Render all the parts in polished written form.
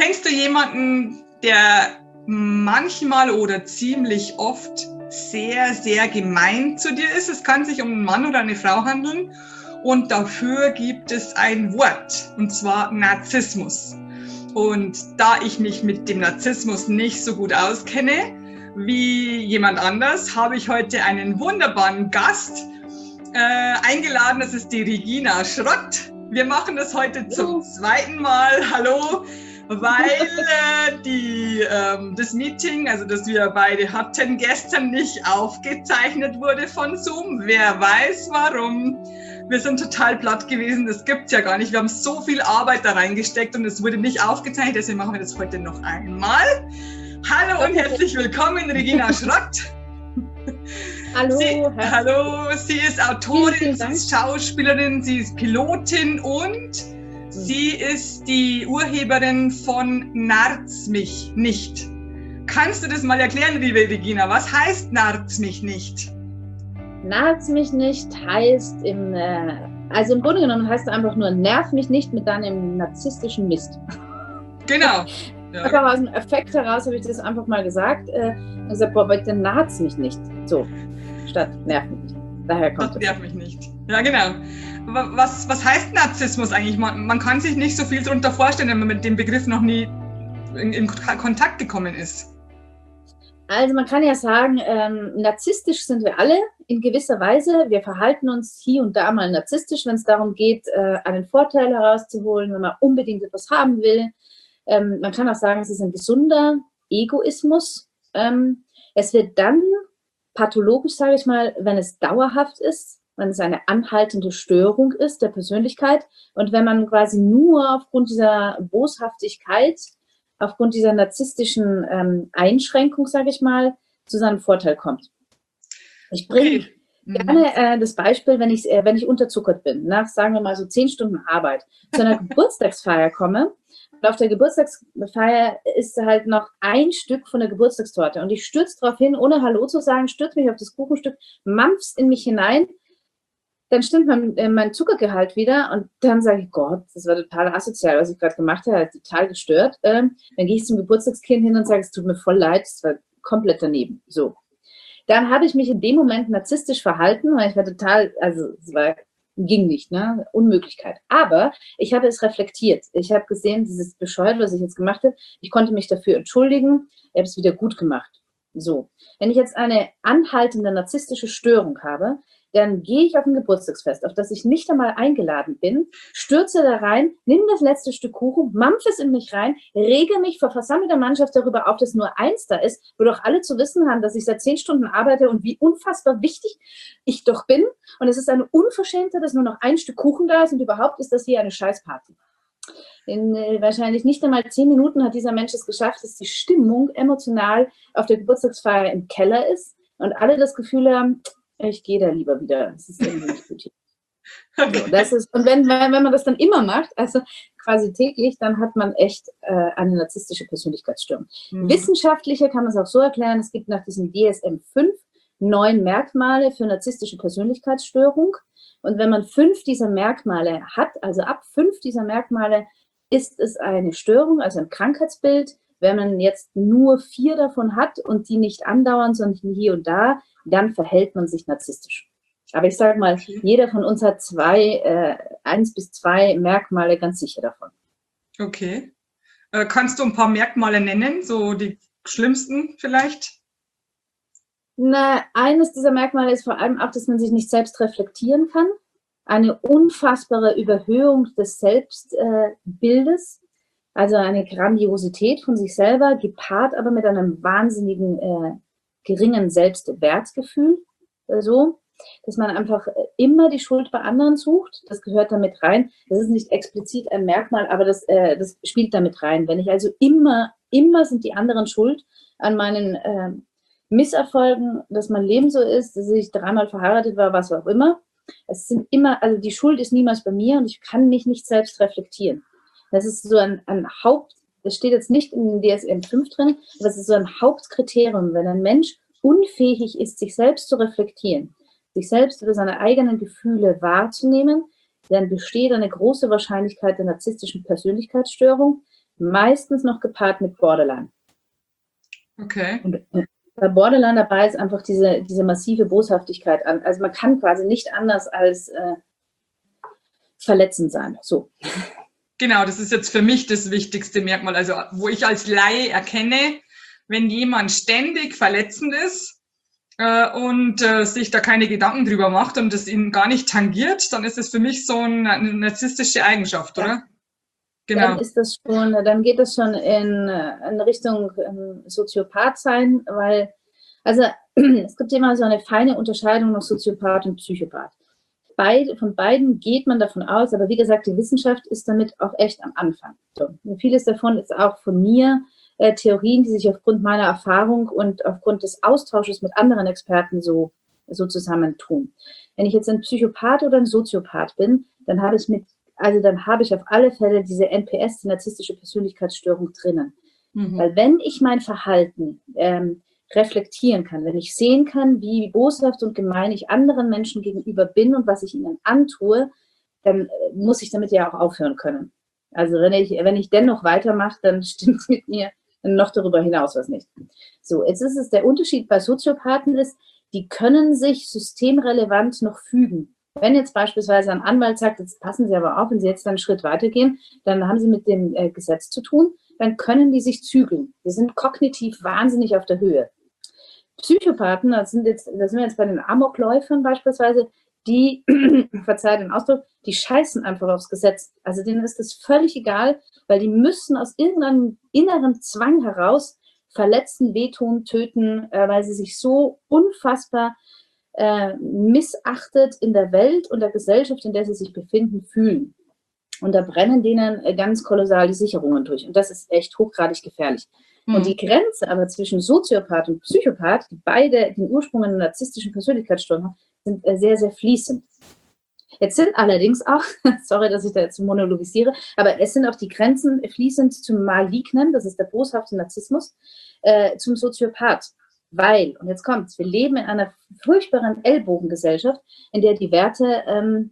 Kennst du jemanden, der manchmal oder ziemlich oft sehr, sehr gemein zu dir ist? Es kann sich um einen Mann oder eine Frau handeln und dafür gibt es ein Wort, und zwar Narzissmus. Und da ich mich mit dem Narzissmus nicht so gut auskenne wie jemand anders, habe ich heute einen wunderbaren Gast eingeladen. Das ist die Regina Schrott. Wir machen das heute zum zweiten Mal. Hallo, weil das Meeting, also das wir beide hatten, gestern nicht aufgezeichnet wurde von Zoom. Wer weiß warum. Wir sind total platt gewesen, das gibt's ja gar nicht. Wir haben so viel Arbeit da reingesteckt und es wurde nicht aufgezeichnet, deswegen machen wir das heute noch einmal. Hallo und herzlich willkommen, Regina Schrott. Hallo. Sie ist Autorin, sie ist Schauspielerin, sie ist Pilotin und sie ist die Urheberin von Narz mich nicht. Kannst du das mal erklären, liebe Regina? Was heißt Narz mich nicht? Narz mich nicht heißt also im Grunde genommen heißt es einfach nur, nerv mich nicht mit deinem narzisstischen Mist. Genau. Ja. Einfach aus dem Effekt heraus habe ich das einfach mal gesagt. Ich gesagt, boah, bitte narz mich nicht. So, statt nerv mich nicht. Daher kommt es. Nerv mich nicht. Ja, genau. Was heißt Narzissmus eigentlich? Man kann sich nicht so viel darunter vorstellen, wenn man mit dem Begriff noch nie in Kontakt gekommen ist. Also man kann ja sagen, narzisstisch sind wir alle in gewisser Weise. Wir verhalten uns hier und da mal narzisstisch, wenn es darum geht, einen Vorteil herauszuholen, wenn man unbedingt etwas haben will. Man kann auch sagen, es ist ein gesunder Egoismus. Es wird dann pathologisch, sage ich mal, wenn es dauerhaft ist, wenn es eine anhaltende Störung ist der Persönlichkeit und wenn man nur aufgrund dieser Boshaftigkeit, aufgrund dieser narzisstischen Einschränkung, sage ich mal, zu seinem Vorteil kommt. Ich bringe gerne das Beispiel, wenn ich unterzuckert bin, nach, sagen wir mal, so 10 Stunden Arbeit, zu einer Geburtstagsfeier komme. Und auf der Geburtstagsfeier ist halt noch ein Stück von der Geburtstagstorte. Und ich stürze darauf hin, ohne Hallo zu sagen, stürze mich auf das Kuchenstück, mampf's in mich hinein. Dann stimmt mein Zuckergehalt wieder und dann sage ich, Gott, das war total asozial, was ich gerade gemacht habe, total gestört. Dann gehe ich zum Geburtstagskind hin und sage, es tut mir voll leid, es war komplett daneben. So. Dann habe ich mich in dem Moment narzisstisch verhalten, weil ich war total, also es ging nicht, ne? Unmöglichkeit. Aber ich habe es reflektiert. Ich habe gesehen, dieses bescheuert, was ich jetzt gemacht habe, ich konnte mich dafür entschuldigen, ich habe es wieder gut gemacht. So. Wenn ich jetzt eine anhaltende narzisstische Störung habe, dann gehe ich auf ein Geburtstagsfest, auf das ich nicht einmal eingeladen bin, stürze da rein, nimm das letzte Stück Kuchen, mampfe es in mich rein, rege mich vor versammelter Mannschaft darüber auf, dass nur eins da ist, wo doch alle zu wissen haben, dass ich seit 10 Stunden arbeite und wie unfassbar wichtig ich doch bin. Und es ist eine Unverschämtheit, dass nur noch ein Stück Kuchen da ist und überhaupt ist das hier eine Scheißparty. In wahrscheinlich nicht einmal 10 Minuten hat dieser Mensch es geschafft, dass die Stimmung emotional auf der Geburtstagsfeier im Keller ist und alle das Gefühl haben, ich gehe da lieber wieder. Das ist irgendwie nicht gut hier. Okay. So, das ist, und wenn man das dann immer macht, also quasi täglich, dann hat man echt eine narzisstische Persönlichkeitsstörung. Wissenschaftlicher kann man es auch so erklären, es gibt nach diesem DSM-5 9 Merkmale für narzisstische Persönlichkeitsstörung. Und wenn man 5 dieser Merkmale hat, also ab 5 dieser Merkmale, ist es eine Störung, also ein Krankheitsbild. Wenn man jetzt nur 4 davon hat und die nicht andauern, sondern hier und da, dann verhält man sich narzisstisch. Aber ich sage mal, jeder von uns hat 1 bis 2 Merkmale ganz sicher davon. Okay. Kannst du ein paar Merkmale nennen, so die schlimmsten vielleicht? Na, eines dieser Merkmale ist vor allem auch, dass man sich nicht selbst reflektieren kann. Eine unfassbare Überhöhung des Selbstbildes, also eine Grandiosität von sich selber, gepaart aber mit einem wahnsinnigen geringen Selbstwertgefühl, so, dass man einfach immer die Schuld bei anderen sucht. Das gehört damit rein. Das ist nicht explizit ein Merkmal, aber das spielt damit rein. Wenn ich also immer sind die anderen schuld an meinen Misserfolgen, dass mein Leben so ist, dass ich 3-mal verheiratet war, was auch immer. Es sind immer, also die Schuld ist niemals bei mir und ich kann mich nicht selbst reflektieren. Das ist so ein das steht jetzt nicht in DSM-5 drin, aber es ist so ein Hauptkriterium, wenn ein Mensch unfähig ist, sich selbst zu reflektieren, sich selbst über seine eigenen Gefühle wahrzunehmen, dann besteht eine große Wahrscheinlichkeit der narzisstischen Persönlichkeitsstörung. Meistens noch gepaart mit Borderline. Okay. Und bei Borderline dabei ist einfach diese massive Boshaftigkeit an. Also man kann quasi nicht anders als verletzend sein. So. Genau, das ist jetzt für mich das wichtigste Merkmal. Also wo ich als Laie erkenne, wenn jemand ständig verletzend ist und sich da keine Gedanken drüber macht und das ihn gar nicht tangiert, dann ist es für mich so eine narzisstische Eigenschaft, oder? Genau. Dann geht das schon in Richtung Soziopath sein, weil, also es gibt immer so eine feine Unterscheidung nach Soziopath und Psychopath. Von beiden geht man davon aus, aber wie gesagt, die Wissenschaft ist damit auch echt am Anfang. So. Und vieles davon ist auch von mir Theorien, die sich aufgrund meiner Erfahrung und aufgrund des Austausches mit anderen Experten so zusammentun. Wenn ich jetzt ein Psychopath oder ein Soziopath bin, dann habe ich auf alle Fälle diese NPS, die narzisstische Persönlichkeitsstörung, drinnen. Mhm. Weil wenn ich mein Verhalten reflektieren kann, wenn ich sehen kann, wie boshaft und gemein ich anderen Menschen gegenüber bin und was ich ihnen antue, dann muss ich damit ja auch aufhören können. Also wenn ich dennoch weitermache, dann stimmt mit mir noch darüber hinaus was nicht. So, jetzt ist es der Unterschied bei Soziopathen ist, die können sich systemrelevant noch fügen. Wenn jetzt beispielsweise ein Anwalt sagt, jetzt passen Sie aber auf, wenn Sie jetzt einen Schritt weitergehen, dann haben Sie mit dem Gesetz zu tun, dann können die sich zügeln. Die sind kognitiv wahnsinnig auf der Höhe. Psychopathen, da sind wir jetzt bei den Amokläufern beispielsweise, die, verzeiht den Ausdruck, die scheißen einfach aufs Gesetz. Also denen ist das völlig egal, weil die müssen aus irgendeinem inneren Zwang heraus verletzen, wehtun, töten, weil sie sich so unfassbar missachtet in der Welt und der Gesellschaft, in der sie sich befinden, fühlen. Und da brennen denen ganz kolossal die Sicherungen durch. Und das ist echt hochgradig gefährlich. Mhm. Und die Grenze aber zwischen Soziopath und Psychopath, die beide den Ursprung einer narzisstischen Persönlichkeitsstörung haben, sind sehr, sehr fließend. Jetzt sind allerdings auch, sorry, dass ich da jetzt monologisiere, aber es sind auch die Grenzen fließend zum Malignen, das ist der boshafte Narzissmus, zum Soziopath. Weil, und jetzt kommt's, wir leben in einer furchtbaren Ellbogengesellschaft, in der die Werte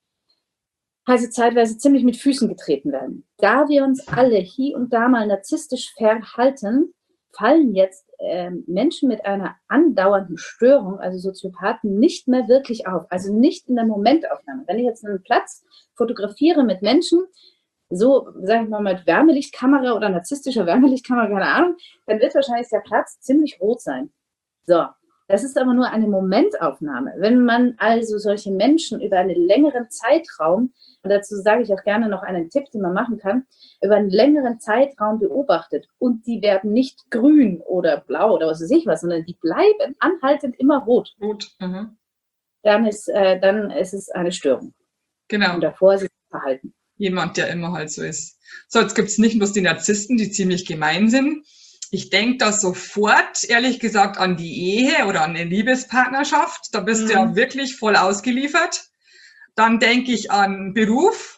also zeitweise ziemlich mit Füßen getreten werden. Da wir uns alle hier und da mal narzisstisch verhalten, fallen jetzt Menschen mit einer andauernden Störung, also Soziopathen, nicht mehr wirklich auf. Also nicht in der Momentaufnahme. Wenn ich jetzt einen Platz fotografiere mit Menschen, so, sag ich mal, mit Wärmelichtkamera oder narzisstischer Wärmelichtkamera, keine Ahnung, dann wird wahrscheinlich der Platz ziemlich rot sein. So, das ist aber nur eine Momentaufnahme. Wenn man also solche Menschen über einen längeren Zeitraum, und dazu sage ich auch gerne noch einen Tipp, den man machen kann, über einen längeren Zeitraum beobachtet und die werden nicht grün oder blau oder was weiß ich was, sondern die bleiben anhaltend immer rot. Rot. Mhm. Dann ist es eine Störung. Genau. Und davor ist es Verhalten. Jemand, der immer halt so ist. So, jetzt gibt es nicht bloß die Narzissten, die ziemlich gemein sind. Ich denke da sofort, ehrlich gesagt, an die Ehe oder an eine Liebespartnerschaft. Da bist du ja wirklich voll ausgeliefert. Dann denke ich an Beruf,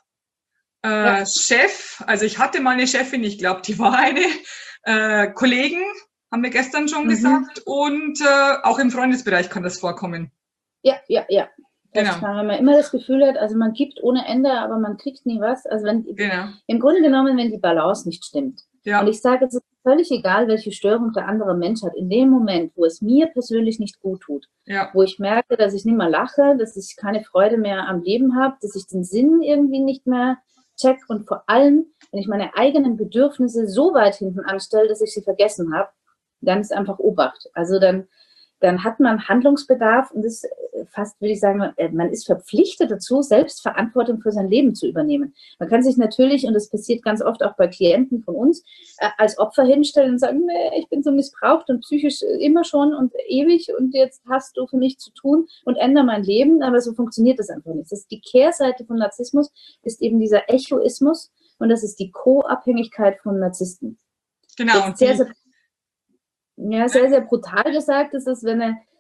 Chef. Also ich hatte mal eine Chefin, ich glaube, die war eine. Kollegen, haben wir gestern schon gesagt. Und auch im Freundesbereich kann das vorkommen. Ja. Genau. Wenn man immer das Gefühl hat, also man gibt ohne Ende, aber man kriegt nie was. Also im Grunde genommen, wenn die Balance nicht stimmt. Ja. Und ich sage, es ist völlig egal, welche Störung der andere Mensch hat. In dem Moment, wo es mir persönlich nicht gut tut, wo ich merke, dass ich nicht mehr lache, dass ich keine Freude mehr am Leben habe, dass ich den Sinn irgendwie nicht mehr check und vor allem, wenn ich meine eigenen Bedürfnisse so weit hinten anstelle, dass ich sie vergessen habe, dann ist einfach Obacht. Also dann hat man Handlungsbedarf und das fast, würde ich sagen, man ist verpflichtet dazu, selbst Verantwortung für sein Leben zu übernehmen. Man kann sich natürlich, und das passiert ganz oft auch bei Klienten von uns, als Opfer hinstellen und sagen, nee, ich bin so missbraucht und psychisch immer schon und ewig und jetzt hast du für mich zu tun und ändere mein Leben, aber so funktioniert das einfach nicht. Das ist die Kehrseite von Narzissmus, ist eben dieser Echoismus und das ist die Co-Abhängigkeit von Narzissten. Genau. Sehr, sehr brutal gesagt ist es,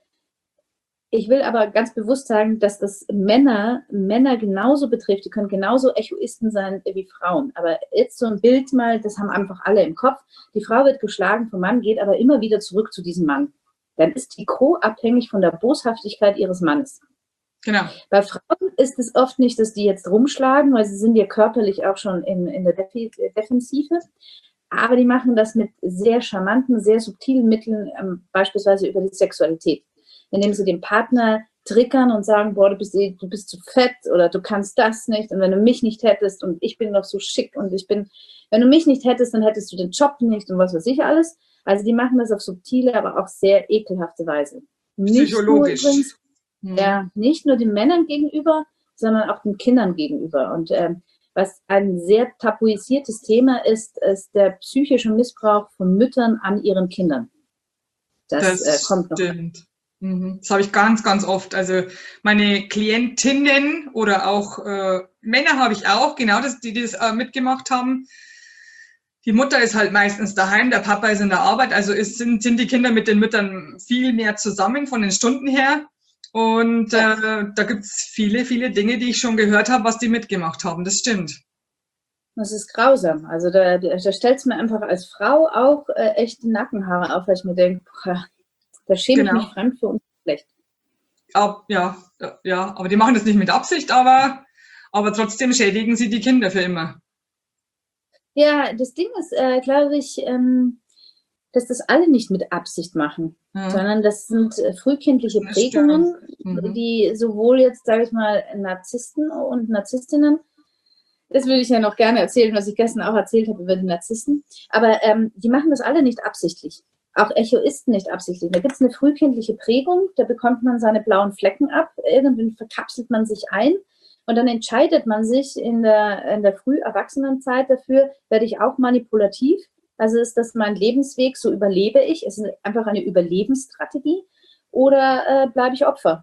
ich will aber ganz bewusst sagen, dass das Männer genauso betrifft, die können genauso Egoisten sein wie Frauen. Aber jetzt so ein Bild mal, das haben einfach alle im Kopf. Die Frau wird geschlagen vom Mann, geht aber immer wieder zurück zu diesem Mann. Dann ist die Co. abhängig von der Boshaftigkeit ihres Mannes. Genau. Bei Frauen ist es oft nicht, dass die jetzt rumschlagen, weil sie sind ja körperlich auch schon in der Defensive. Aber die machen das mit sehr charmanten, sehr subtilen Mitteln, beispielsweise über die Sexualität. Indem sie den Partner triggern und sagen, boah, du bist zu fett oder du kannst das nicht und wenn du mich nicht hättest und ich bin noch so schick und wenn du mich nicht hättest, dann hättest du den Job nicht und was weiß ich alles. Also die machen das auf subtile, aber auch sehr ekelhafte Weise. Psychologisch. Nicht nur den Männern gegenüber, sondern auch den Kindern gegenüber. Und was ein sehr tabuisiertes Thema ist, ist der psychische Missbrauch von Müttern an ihren Kindern. Das kommt noch. Stimmt. Das habe ich ganz, ganz oft. Also meine Klientinnen oder auch Männer habe ich auch, genau, die das mitgemacht haben. Die Mutter ist halt meistens daheim, der Papa ist in der Arbeit, also sind die Kinder mit den Müttern viel mehr zusammen von den Stunden her. Und da gibt es viele, viele Dinge, die ich schon gehört habe, was die mitgemacht haben. Das stimmt. Das ist grausam. Also da stellt es mir einfach als Frau auch echt die Nackenhaare auf, weil ich mir denke, da schäme ich mich fremd für uns schlecht. Ja, aber die machen das nicht mit Absicht, aber trotzdem schädigen sie die Kinder für immer. Ja, das Ding ist, glaube ich, dass das alle nicht mit Absicht machen, sondern das sind frühkindliche Prägungen, die sowohl jetzt, sage ich mal, Narzissten und Narzisstinnen, das würde ich ja noch gerne erzählen, was ich gestern auch erzählt habe über die Narzissten, aber die machen das alle nicht absichtlich. Auch Echoisten nicht absichtlich. Da gibt es eine frühkindliche Prägung, da bekommt man seine blauen Flecken ab, irgendwie verkapselt man sich ein und dann entscheidet man sich in der Früherwachsenenzeit dafür, werde ich auch manipulativ. Also ist das mein Lebensweg, so überlebe ich, es ist einfach eine Überlebensstrategie oder bleibe ich Opfer?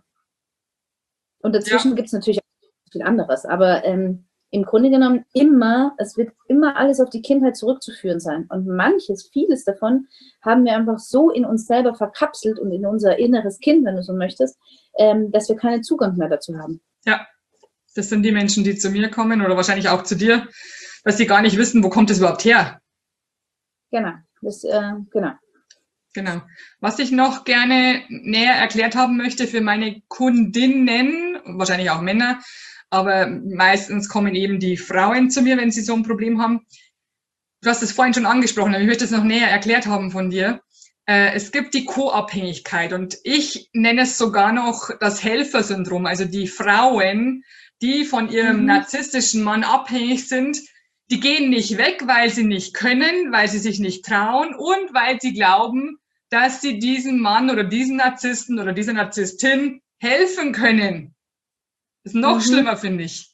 Und dazwischen gibt es natürlich auch viel anderes, aber im Grunde genommen es wird immer alles auf die Kindheit zurückzuführen sein. Und vieles davon haben wir einfach so in uns selber verkapselt und in unser inneres Kind, wenn du so möchtest, dass wir keinen Zugang mehr dazu haben. Ja, das sind die Menschen, die zu mir kommen oder wahrscheinlich auch zu dir, dass sie gar nicht wissen, wo kommt es überhaupt her. Genau. Genau. Was ich noch gerne näher erklärt haben möchte für meine Kundinnen, wahrscheinlich auch Männer, aber meistens kommen eben die Frauen zu mir, wenn sie so ein Problem haben. Du hast es vorhin schon angesprochen, aber ich möchte es noch näher erklärt haben von dir. Es gibt die Co-Abhängigkeit und ich nenne es sogar noch das Helfersyndrom. Also die Frauen, die von ihrem narzisstischen Mann abhängig sind, die gehen nicht weg, weil sie nicht können, weil sie sich nicht trauen und weil sie glauben, dass sie diesem Mann oder diesen Narzissten oder dieser Narzisstin helfen können. Das ist noch schlimmer, finde ich.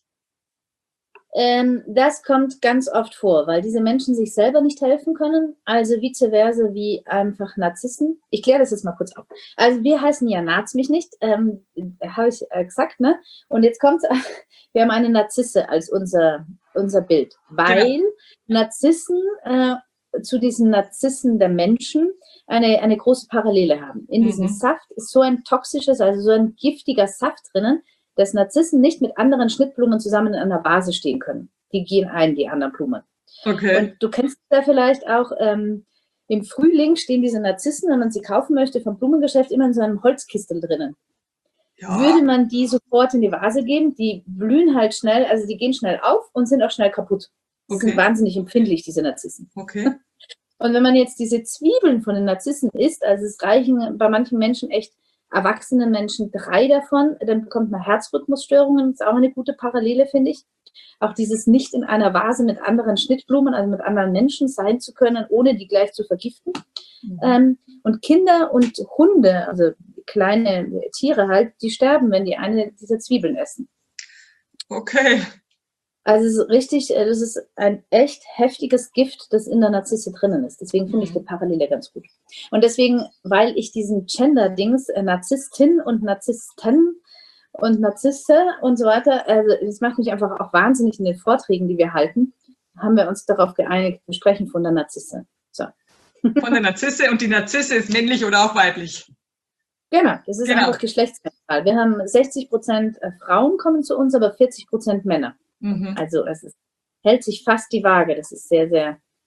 Das kommt ganz oft vor, weil diese Menschen sich selber nicht helfen können, also vice versa wie einfach Narzissen. Ich kläre das jetzt mal kurz auf. Also wir heißen ja Narz mich nicht, habe ich gesagt, ne? Und jetzt kommt wir haben eine Narzisse als unser Bild, weil Narzissen zu diesen Narzissen der Menschen eine große Parallele haben. In diesem Saft ist so ein toxisches, also so ein giftiger Saft drinnen, dass Narzissen nicht mit anderen Schnittblumen zusammen in einer Vase stehen können. Die gehen ein, die anderen Blumen. Okay. Und du kennst da vielleicht auch, im Frühling stehen diese Narzissen, wenn man sie kaufen möchte, vom Blumengeschäft immer in so einem Holzkistel drinnen. Ja. Würde man die sofort in die Vase geben, die blühen halt schnell, also die gehen schnell auf und sind auch schnell kaputt. Die sind wahnsinnig empfindlich, diese Narzissen. Okay. Und wenn man jetzt diese Zwiebeln von den Narzissen isst, also es reichen bei manchen Menschen echt erwachsenen Menschen 3 davon, dann bekommt man Herzrhythmusstörungen, das ist auch eine gute Parallele, finde ich. Auch dieses nicht in einer Vase mit anderen Schnittblumen, also mit anderen Menschen sein zu können, ohne die gleich zu vergiften. Und Kinder und Hunde, also kleine Tiere halt, die sterben, wenn die eine dieser Zwiebeln essen. Okay. Also es ist richtig, das ist ein echt heftiges Gift, das in der Narzisse drinnen ist. Deswegen finde ich die Parallele ganz gut. Und deswegen, weil ich diesen Gender-Dings, Narzisstin und Narzissten und Narzisse und so weiter, also das macht mich einfach auch wahnsinnig in den Vorträgen, die wir halten, haben wir uns darauf geeinigt, wir sprechen von der Narzisse. So. Von der Narzisse, und die Narzisse ist männlich oder auch weiblich? Genau, das ist einfach geschlechtsneutral. Wir haben 60% Frauen kommen zu uns, aber 40% Männer. Also hält sich fast die Waage. Das ist sehr, sehr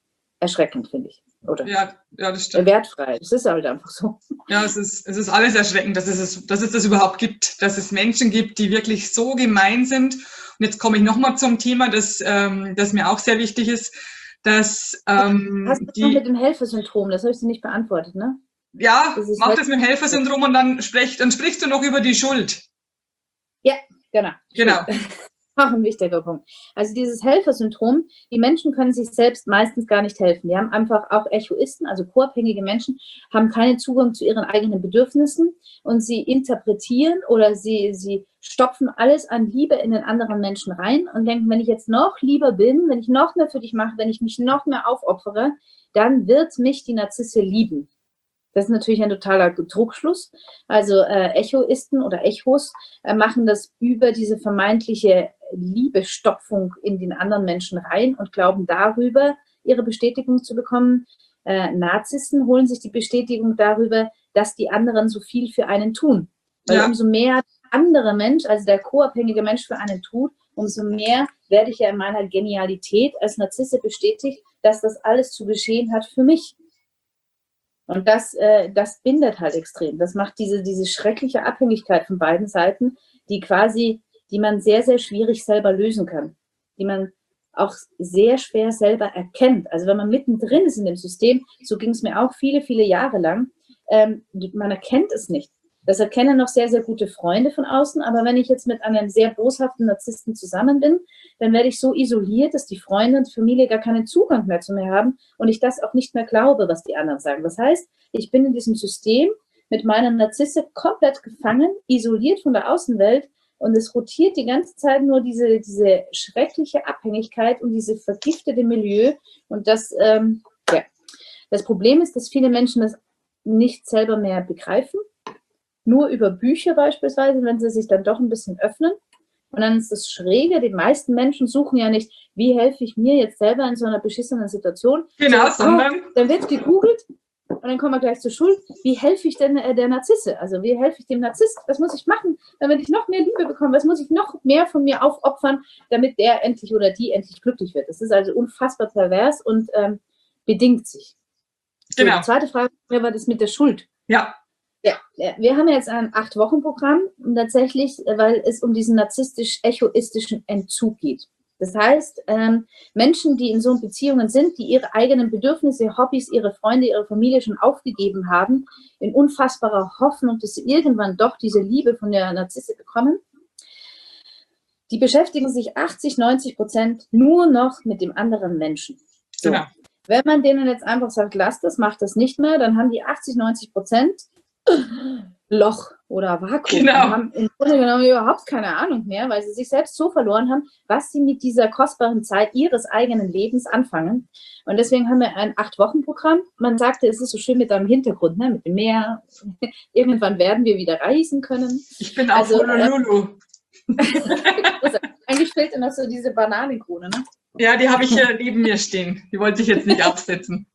erschreckend, finde ich. Oder Ja, das stimmt. wertfrei. Das ist halt einfach so. Ja, es ist alles erschreckend, dass es das überhaupt gibt, dass es Menschen gibt, die wirklich so gemein sind. Und jetzt komme ich nochmal zum Thema, das mir auch sehr wichtig ist, dass Hast du das noch mit dem Helfersyndrom? Das habe ich dir nicht beantwortet, ne? ja, mach das mit dem Helfersyndrom und dann sprichst du noch über die Schuld. Ja, genau. Genau. Auch ein wichtiger Punkt. Also dieses Helfersyndrom, die Menschen können sich selbst meistens gar nicht helfen. Die haben einfach auch Echoisten, also co-abhängige Menschen, haben keinen Zugang zu ihren eigenen Bedürfnissen und sie interpretieren oder sie stopfen alles an Liebe in den anderen Menschen rein und denken, wenn ich jetzt noch lieber bin, wenn ich noch mehr für dich mache, wenn ich mich noch mehr aufopfere, dann wird mich die Narzisse lieben. Das ist natürlich ein totaler Trugschluss. Also Echoisten oder Echos machen das über diese vermeintliche Liebestopfung in den anderen Menschen rein und glauben darüber, ihre Bestätigung zu bekommen. Narzissen holen sich die Bestätigung darüber, dass die anderen so viel für einen tun. Weil umso mehr der andere Mensch, also der co-abhängige Mensch für einen tut, umso mehr werde ich ja in meiner Genialität als Narzisse bestätigt, dass das alles zu geschehen hat für mich. Und das bindet halt extrem. Das macht diese schreckliche Abhängigkeit von beiden Seiten, die man sehr, sehr schwierig selber lösen kann. Die man auch sehr schwer selber erkennt. Also wenn man mittendrin ist in dem System, so ging es mir auch viele, viele Jahre lang, man erkennt es nicht. Das erkennen noch sehr, sehr gute Freunde von außen, aber wenn ich jetzt mit einem sehr boshaften Narzissten zusammen bin, dann werde ich so isoliert, dass die Freunde und Familie gar keinen Zugang mehr zu mir haben und ich das auch nicht mehr glaube, was die anderen sagen. Das heißt, ich bin in diesem System mit meiner Narzisse komplett gefangen, isoliert von der Außenwelt und es rotiert die ganze Zeit nur diese schreckliche Abhängigkeit und diese vergiftete Milieu und das Problem ist, dass viele Menschen das nicht selber mehr begreifen, nur über Bücher beispielsweise, wenn sie sich dann doch ein bisschen öffnen. Und dann ist das Schräge, die meisten Menschen suchen ja nicht, wie helfe ich mir jetzt selber in so einer beschissenen Situation. Genau, sondern dann wird gegoogelt und dann kommen wir gleich zur Schuld. Wie helfe ich denn der Narzisse? Also wie helfe ich dem Narzisst? Was muss ich machen, damit ich noch mehr Liebe bekomme? Was muss ich noch mehr von mir aufopfern, damit der endlich oder die endlich glücklich wird? Das ist also unfassbar pervers und bedingt sich. So, genau. die zweite Frage war das mit der Schuld. Ja. Ja, wir haben jetzt ein 8-Wochen-Programm tatsächlich, weil es um diesen narzisstisch-echoistischen Entzug geht. Das heißt, Menschen, die in so Beziehungen sind, die ihre eigenen Bedürfnisse, Hobbys, ihre Freunde, ihre Familie schon aufgegeben haben, in unfassbarer Hoffnung, dass sie irgendwann doch diese Liebe von der Narzisse bekommen, die beschäftigen sich 80-90% nur noch mit dem anderen Menschen. So. Genau. Wenn man denen jetzt einfach sagt, lass das, mach das nicht mehr, dann haben die 80-90% Loch oder Vakuum. Genau. Und haben im Grunde genommen überhaupt keine Ahnung mehr, weil sie sich selbst so verloren haben, was sie mit dieser kostbaren Zeit ihres eigenen Lebens anfangen. Und deswegen haben wir ein 8-Wochen-Programm. Man sagte, es ist so schön mit deinem Hintergrund, ne? Mit dem Meer. Irgendwann werden wir wieder reisen können. Ich bin auch Honolulu. Eigentlich fehlt immer so diese Bananenkrone, ne? Ja, die habe ich hier neben mir stehen. Die wollte ich jetzt nicht aufsetzen.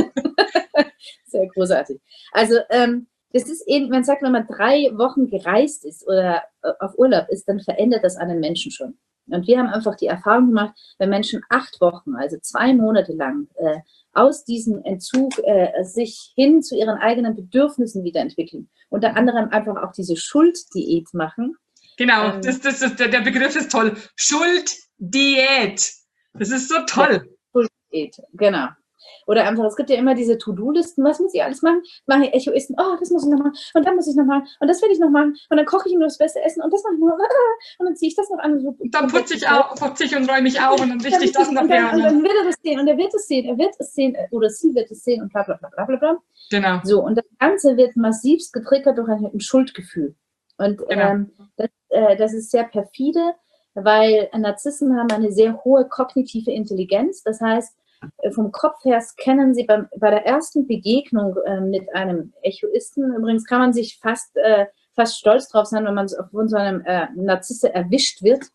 Sehr großartig. Also, das ist eben, man sagt, wenn man 3 Wochen gereist ist oder auf Urlaub ist, dann verändert das einen Menschen schon. Und wir haben einfach die Erfahrung gemacht, wenn Menschen 8 Wochen, also 2 Monate lang, aus diesem Entzug sich hin zu ihren eigenen Bedürfnissen wiederentwickeln, unter anderem einfach auch diese Schulddiät machen. Genau, der Begriff ist toll. Schulddiät. Das ist so toll. Ja, Schulddiät, genau. Oder einfach, es gibt ja immer diese To-Do-Listen, was muss ich alles machen? Mache ich Echoisten, oh, das muss ich noch machen und dann muss ich noch machen und das will ich noch machen und dann koche ich nur das beste Essen und das mache ich noch und dann ziehe ich das noch an. Und dann putze ich und räume mich auf und dann richte ich das noch her. Und dann wird er das sehen und er wird es sehen oder sie wird es sehen und bla bla bla bla bla. Genau. So, und das Ganze wird massivst getriggert durch ein Schuldgefühl. Und genau. Das ist sehr perfide, weil Narzissen haben eine sehr hohe kognitive Intelligenz. Das heißt, vom Kopf her scannen sie bei der ersten Begegnung mit einem Echoisten. Übrigens kann man sich fast stolz drauf sein, wenn man von so einem Narzisse erwischt wird,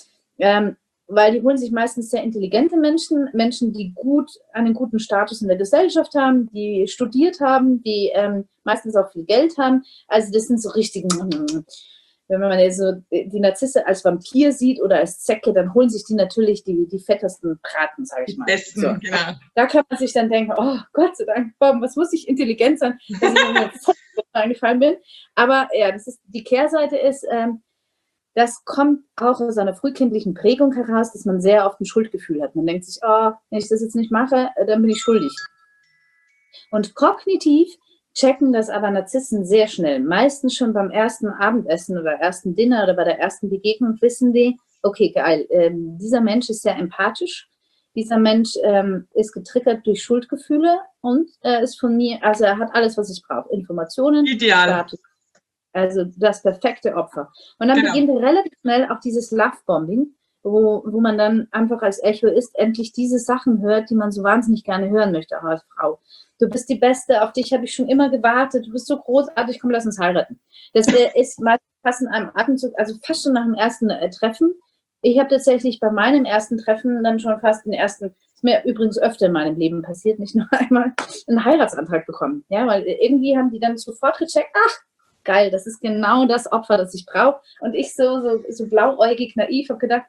weil die holen sich meistens sehr intelligente Menschen, die einen guten Status in der Gesellschaft haben, die studiert haben, die meistens auch viel Geld haben. Also das sind so richtige wenn man jetzt so die Narzisse als Vampir sieht oder als Zecke, dann holen sich die natürlich die fettesten Braten, sage ich mal. Die besten, so. genau. Da kann man sich dann denken, oh Gott sei Dank, was muss ich intelligent sein, dass ich mir voll reingefallen bin. Aber ja, die Kehrseite ist, das kommt auch aus einer frühkindlichen Prägung heraus, dass man sehr oft ein Schuldgefühl hat. Man denkt sich, oh, wenn ich das jetzt nicht mache, dann bin ich schuldig. Und kognitiv checken das aber Narzissen sehr schnell. Meistens schon beim ersten Abendessen oder ersten Dinner oder bei der ersten Begegnung wissen die, okay, geil, dieser Mensch ist sehr empathisch. Dieser Mensch ist getriggert durch Schuldgefühle und ist von mir, also er hat alles, was ich brauche. Informationen, Ideal. Status. Also das perfekte Opfer. Und dann beginnt relativ schnell auch dieses Lovebombing, wo man dann einfach als Echoist endlich diese Sachen hört, die man so wahnsinnig gerne hören möchte, auch als Frau. Du bist die Beste, auf dich habe ich schon immer gewartet, du bist so großartig, komm, lass uns heiraten. Das ist meistens fast in einem Atemzug, also fast schon nach dem ersten Treffen. Ich habe tatsächlich bei meinem ersten Treffen dann schon fast den ersten, ist mir übrigens öfter in meinem Leben passiert, nicht nur einmal, einen Heiratsantrag bekommen. Ja, weil irgendwie haben die dann sofort gecheckt, ach, geil, das ist genau das Opfer, das ich brauche. Und ich so blauäugig, naiv, habe gedacht,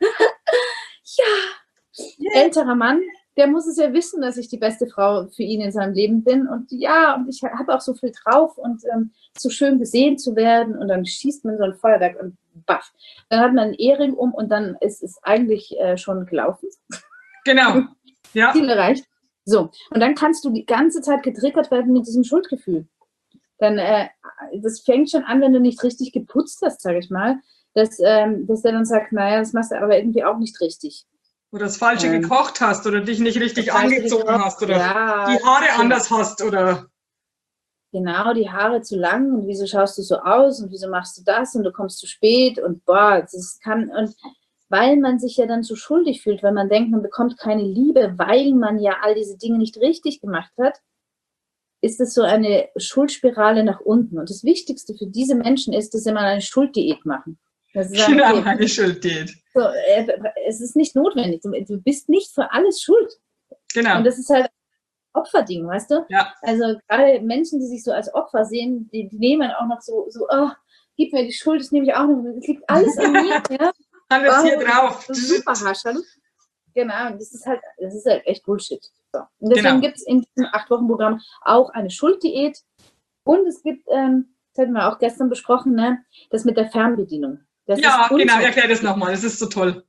ja, älterer Mann, der muss es ja wissen, dass ich die beste Frau für ihn in seinem Leben bin. Und ja, und ich habe auch so viel drauf und so schön gesehen zu werden. Und dann schießt man so ein Feuerwerk und baff. Dann hat man einen Ehering um und dann ist es eigentlich schon gelaufen. Genau, ja. Ziel erreicht. So, und dann kannst du die ganze Zeit getriggert werden mit diesem Schuldgefühl. Dann, das fängt schon an, wenn du nicht richtig geputzt hast, sage ich mal, dass der dann sagt, naja, das machst du aber irgendwie auch nicht richtig. Oder das Falsche gekocht hast oder dich nicht richtig angezogen hast oder die Haare anders hast oder... Genau, die Haare zu lang und wieso schaust du so aus und wieso machst du das und du kommst zu spät und boah, das kann... Und weil man sich ja dann so schuldig fühlt, weil man denkt, man bekommt keine Liebe, weil man ja all diese Dinge nicht richtig gemacht hat, ist es so eine Schuldspirale nach unten. Und das Wichtigste für diese Menschen ist, dass sie mal eine Schulddiät machen. Sagen, genau, okay, eine Schulddiät. So, es ist nicht notwendig. Du bist nicht für alles schuld. Genau. Und das ist halt ein Opferding, weißt du? Ja. Also gerade Menschen, die sich so als Opfer sehen, die nehmen auch noch so oh, gib mir die Schuld, das nehme ich auch noch. Das liegt alles an mir. Ja? Alles hier drauf. Super haschern. Genau, und das ist halt echt Bullshit. So. Und deswegen gibt es in diesem 8-Wochen-Programm auch eine Schulddiät. Und es gibt, das hatten wir auch gestern besprochen, ne, das mit der Fernbedienung. Das ja, genau, erklär das nochmal, das ist so toll.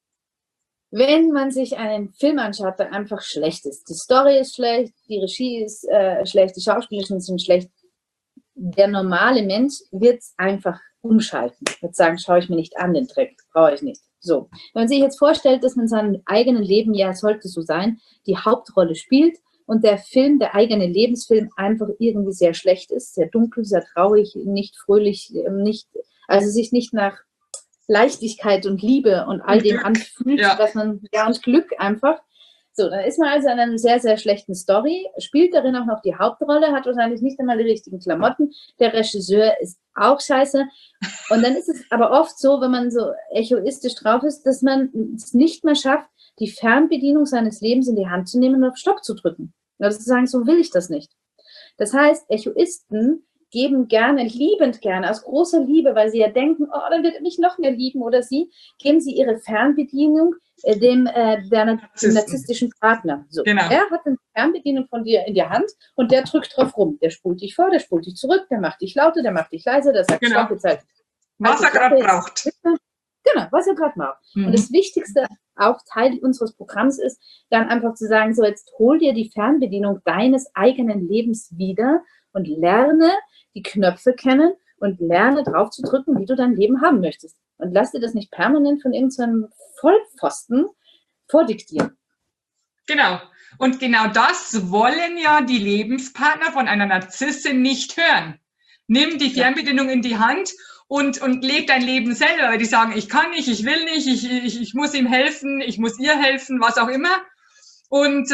Wenn man sich einen Film anschaut, der einfach schlecht ist. Die Story ist schlecht, die Regie ist schlecht, die Schauspieler sind schlecht. Der normale Mensch wird es einfach umschalten. Wird sagen, schaue ich mir nicht an, den Dreck, brauche ich nicht. So. Wenn man sich jetzt vorstellt, dass man in seinem eigenen Leben, ja, es sollte so sein, die Hauptrolle spielt und der Film, der eigene Lebensfilm einfach irgendwie sehr schlecht ist, sehr dunkel, sehr traurig, nicht fröhlich, also sich nicht nach Leichtigkeit und Liebe und all dem anfühlt, was man, ja, und Glück einfach. So, dann ist man also in einer sehr, sehr schlechten Story, spielt darin auch noch die Hauptrolle, hat wahrscheinlich nicht einmal die richtigen Klamotten, der Regisseur ist auch scheiße. Und dann ist es aber oft so, wenn man so echoistisch drauf ist, dass man es nicht mehr schafft, die Fernbedienung seines Lebens in die Hand zu nehmen und auf Stopp zu drücken. Also zu sagen, so will ich das nicht. Das heißt, Echoisten geben gerne, liebend gerne, aus großer Liebe, weil sie ja denken, oh, dann wird er mich noch mehr lieben oder sie, geben sie ihre Fernbedienung dem narzisstischen Partner. So. Genau. Er hat eine Fernbedienung von dir in der Hand und der drückt drauf rum. Der spult dich vor, der spult dich zurück, der macht dich lauter, der macht dich leiser, der sagt, stopp, jetzt halt. Was er gerade braucht. Genau, was er gerade macht. Und das Wichtigste, auch Teil unseres Programms ist, dann einfach zu sagen, so jetzt hol dir die Fernbedienung deines eigenen Lebens wieder und lerne die Knöpfe kennen und lerne drauf zu drücken, wie du dein Leben haben möchtest. Und lass dir das nicht permanent von irgendeinem Vollpfosten vordiktieren. Genau. Und genau das wollen ja die Lebenspartner von einer Narzissin nicht hören. Nimm die Fernbedienung in die Hand und leb dein Leben selber, weil die sagen, ich kann nicht, ich will nicht, ich muss ihm helfen, ich muss ihr helfen, was auch immer. Und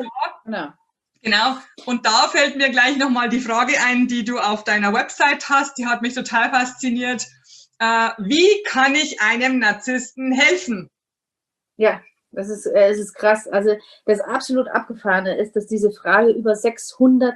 genau. Und da fällt mir gleich nochmal die Frage ein, die du auf deiner Website hast, die hat mich total fasziniert. Wie kann ich einem Narzissten helfen? Ja, es ist krass. Also das absolut Abgefahrene ist, dass diese Frage über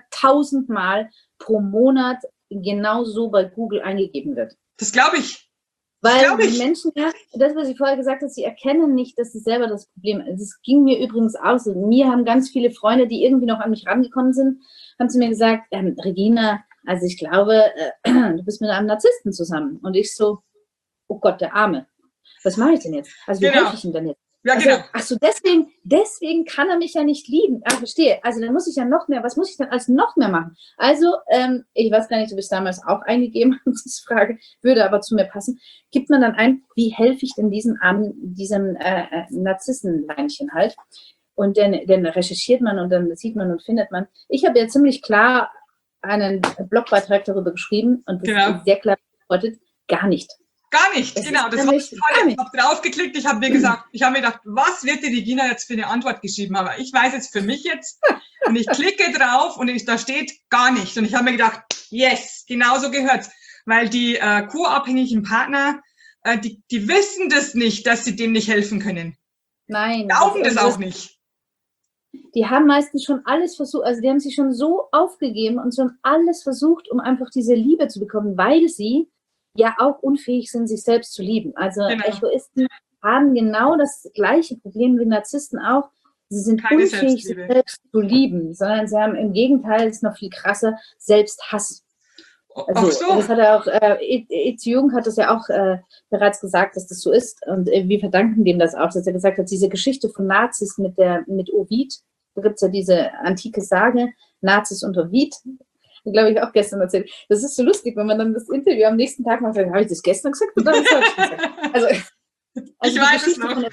600.000 Mal pro Monat genau so bei Google eingegeben wird. Das glaube ich. Weil die Menschen, ja, das, was ich vorher gesagt habe, sie erkennen nicht, dass sie selber das Problem ist. Es ging mir übrigens auch so. Mir haben ganz viele Freunde, die irgendwie noch an mich rangekommen sind, haben zu mir gesagt, Regina, also ich glaube, du bist mit einem Narzissten zusammen. Und ich so, oh Gott, der Arme. Was mache ich denn jetzt? Also wie helfe ich ihm denn jetzt? Ja, also, genau. Ach so, deswegen kann er mich ja nicht lieben. Ah, verstehe. Also dann muss ich ja noch mehr, was muss ich denn als noch mehr machen? Also, ich weiß gar nicht, ob ich es damals auch eingegeben habe, diese Frage, würde aber zu mir passen. Gibt man dann ein, wie helfe ich denn diesem Narzissenleinchen halt? Und dann recherchiert man und dann sieht man und findet man. Ich habe ja ziemlich klar einen Blogbeitrag darüber geschrieben und das ist sehr klar beantwortet, gar nicht. Gar nicht, genau. Das war toll. Ich habe draufgeklickt, ich habe mir gedacht, was wird die Regina jetzt für eine Antwort geschrieben haben? Ich weiß jetzt für mich jetzt und ich klicke drauf und da steht gar nicht. Und ich habe mir gedacht, yes, genau so gehört's. Weil die co-abhängigen Partner, die wissen das nicht, dass sie dem nicht helfen können. Nein. Glauben das auch nicht. Die haben meistens schon alles versucht, also die haben sich schon so aufgegeben und schon alles versucht, um einfach diese Liebe zu bekommen, weil sie ja auch unfähig sind, sich selbst zu lieben. Also Egoisten haben genau das gleiche Problem wie Narzissten auch. Sie sind unfähig, sich selbst zu lieben, sondern sie haben im Gegenteil, ist noch viel krasser, Selbsthass. Also, das hat er auch, Itz Jung hat das ja auch bereits gesagt, dass das so ist. Und wir verdanken dem das auch, dass er gesagt hat, diese Geschichte von Nazis mit Ovid, da gibt es ja diese antike Sage, Nazis und Ovid, glaube ich, auch gestern erzählt. Das ist so lustig, wenn man dann das Interview am nächsten Tag macht, habe ich das gestern gesagt oder habe ich das gesagt? Also ich weiß es noch.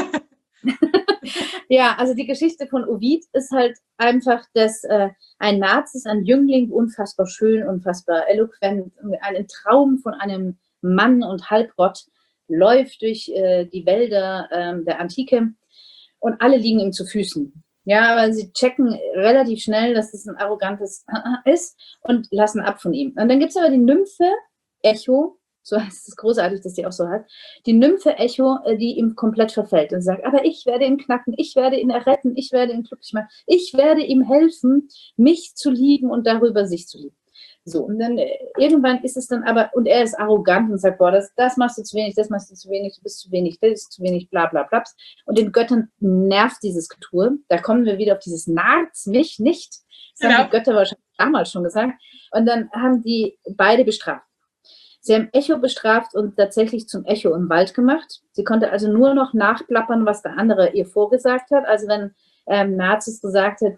Ja, also die Geschichte von Ovid ist halt einfach, dass ein Nazis, ein Jüngling, unfassbar schön, unfassbar eloquent, einen Traum von einem Mann und Halbrott, läuft durch die Wälder der Antike und alle liegen ihm zu Füßen. Ja, aber sie checken relativ schnell, dass das ein arrogantes ist und lassen ab von ihm. Und dann gibt es aber die Nymphe Echo, so heißt es großartig, dass die auch so hat, die Nymphe Echo, die ihm komplett verfällt und sagt, aber ich werde ihn knacken, ich werde ihn erretten, ich werde ihn glücklich machen, ich werde ihm helfen, mich zu lieben und darüber sich zu lieben. So, und dann irgendwann ist es dann aber, und er ist arrogant und sagt, boah, das machst du zu wenig, das machst du zu wenig, du bist zu wenig, das ist zu wenig, bla bla bla. Und den Göttern nervt dieses Getue. Da kommen wir wieder auf dieses Narz mich nicht. Das haben die Götter wahrscheinlich damals schon gesagt. Und dann haben die beide bestraft. Sie haben Echo bestraft und tatsächlich zum Echo im Wald gemacht. Sie konnte also nur noch nachplappern, was der andere ihr vorgesagt hat. Also wenn Nazis gesagt hat,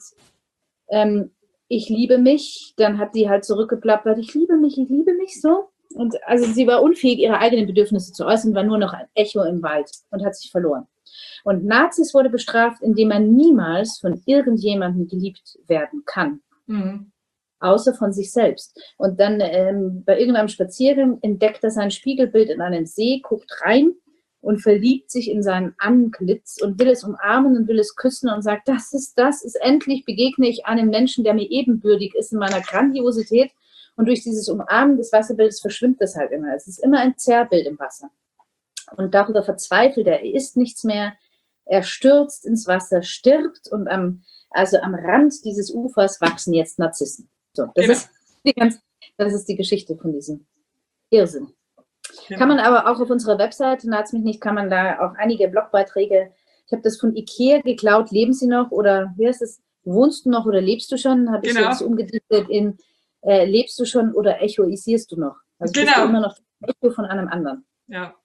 ich liebe mich, dann hat die halt zurückgeplappert, ich liebe mich so. Und also sie war unfähig, ihre eigenen Bedürfnisse zu äußern, war nur noch ein Echo im Wald und hat sich verloren. Und Nazis wurde bestraft, indem man niemals von irgendjemandem geliebt werden kann. Mhm. Außer von sich selbst. Und dann bei irgendeinem Spaziergang entdeckt er sein Spiegelbild in einem See, guckt rein und verliebt sich in seinen Antlitz und will es umarmen und will es küssen und sagt, das ist, endlich begegne ich einem Menschen, der mir ebenbürtig ist in meiner Grandiosität. Und durch dieses Umarmen des Wasserbildes verschwimmt das halt immer. Es ist immer ein Zerrbild im Wasser. Und darüber verzweifelt er isst nichts mehr, er stürzt ins Wasser, stirbt und am Rand dieses Ufers wachsen jetzt Narzissen. So, das ist die Geschichte von diesem Irrsinn. Genau. Kann man aber auch auf unserer Webseite, Naht's mich nicht, kann man da auch einige Blogbeiträge, ich habe das von Ikea geklaut, leben Sie noch oder wie heißt es, wohnst du noch oder lebst du schon? Habe ich jetzt umgedichtet in lebst du schon oder echoisierst du noch? Also bist du immer noch Echo von einem anderen. Ja.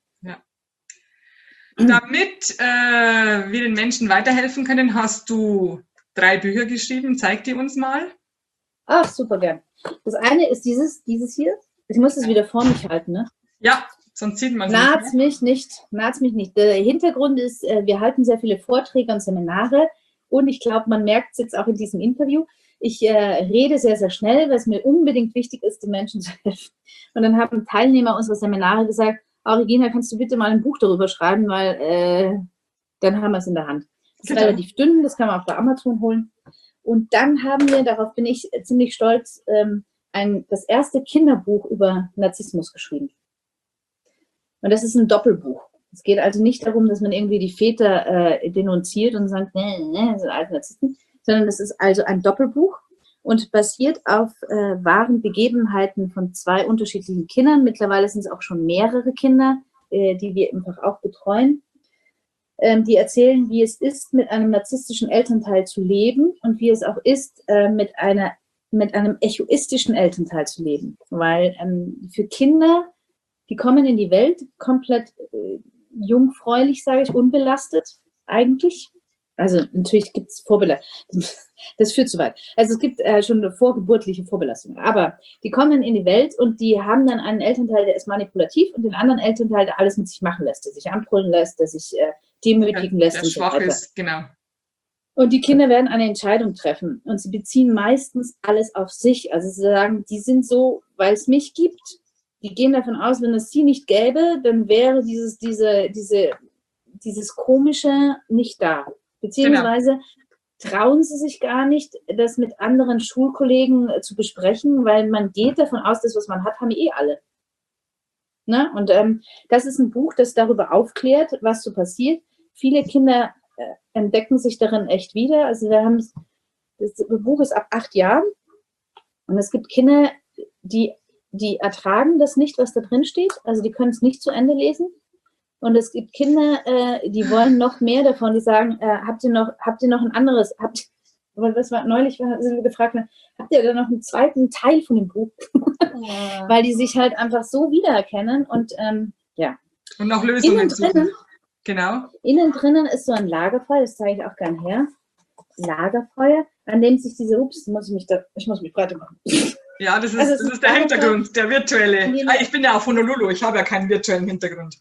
Damit wir den Menschen weiterhelfen können, hast du 3 Bücher geschrieben. Zeig die uns mal. Ach, super gern. Das eine ist dieses hier. Ich muss es wieder vor mich halten, ne? Ja, sonst sieht man es nicht. Naht's mich nicht. Der Hintergrund ist, wir halten sehr viele Vorträge und Seminare und ich glaube, man merkt es jetzt auch in diesem Interview. Ich rede sehr, sehr schnell, weil es mir unbedingt wichtig ist, den Menschen zu helfen. Und dann haben Teilnehmer unserer Seminare gesagt, Regina, kannst du bitte mal ein Buch darüber schreiben, weil dann haben wir es in der Hand. Das ist relativ dünn, das kann man auch bei Amazon holen. Und dann haben wir, darauf bin ich ziemlich stolz, das erste Kinderbuch über Narzissmus geschrieben. Und das ist ein Doppelbuch. Es geht also nicht darum, dass man irgendwie die Väter denunziert und sagt, das sind alte Narzissten, sondern es ist also ein Doppelbuch und basiert auf wahren Begebenheiten von 2 unterschiedlichen Kindern. Mittlerweile sind es auch schon mehrere Kinder, die wir einfach auch betreuen. Die erzählen, wie es ist, mit einem narzisstischen Elternteil zu leben und wie es auch ist, mit einem egoistischen Elternteil zu leben. Weil für Kinder, die kommen in die Welt komplett jungfräulich, sage ich, unbelastet eigentlich. Also natürlich gibt es Vorbelastung. Das führt zu weit. Also es gibt schon eine vorgeburtliche Vorbelastung. Aber die kommen in die Welt und die haben dann einen Elternteil, der ist manipulativ und den anderen Elternteil, der alles mit sich machen lässt, der sich anbrüllen lässt, der sich demütigen lässt. Der schwach ist, genau. Und die Kinder werden eine Entscheidung treffen und sie beziehen meistens alles auf sich. Also sie sagen, die sind so, weil es mich gibt. Die gehen davon aus, wenn es sie nicht gäbe, dann wäre dieses Komische nicht da. Beziehungsweise trauen sie sich gar nicht, das mit anderen Schulkollegen zu besprechen, weil man geht davon aus, das, was man hat, haben eh alle. Ne? Und das ist ein Buch, das darüber aufklärt, was so passiert. Viele Kinder entdecken sich darin echt wieder. Also das Buch ist ab 8 Jahren und es gibt Kinder, die ertragen das nicht, was da drin steht. Also die können es nicht zu Ende lesen. Und es gibt Kinder, die wollen noch mehr davon, die sagen, habt ihr noch ein anderes, neulich sind wir gefragt, habt ihr da noch einen zweiten Teil von dem Buch? Ja. Weil die sich halt einfach so wiedererkennen und ja. Und noch Lösungen suchen. Genau. Innen drinnen ist so ein Lagerfeuer, das zeige ich auch gern her. Lagerfeuer, an dem sich ich muss mich breiter machen. Ja, das ist der Hintergrund, der virtuelle. Ich bin ja auf Honolulu, ich habe ja keinen virtuellen Hintergrund.